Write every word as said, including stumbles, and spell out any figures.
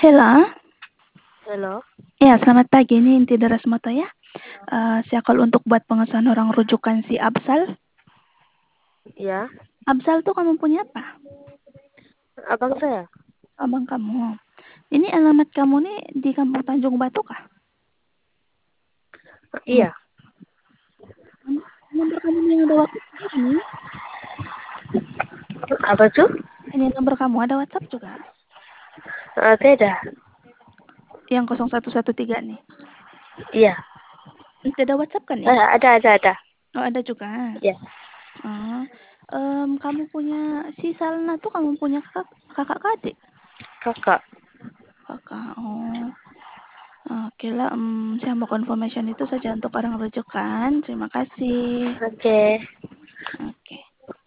Hela. Halo. Ya, selamat pagi. Ini Inti Darasmata ya. Uh, saya call untuk buat pengesahan orang rujukan si Absal. Ya, Absal tuh kamu punya apa? abang saya. Abang kamu. Ini alamat kamu nih di Kampung Tanjung Batu kah? Iya. Nomor kamu yang ada WhatsApp juga nih. Apa tuh? Ini nomor kamu ada WhatsApp juga. Uh, tidak. Yang nol satu satu tiga nih. Iya. Tidak ada WhatsApp kan nih? Uh, ada, ada, ada. Oh, ada juga. Iya. Uh, um, kamu punya si Salna tuh kamu punya kakak kakak adik? Kakak. Kakak. Oh. Oke lah, um, saya mau confirmation itu saja untuk orang rujukan. Terima kasih. Oke. Oke.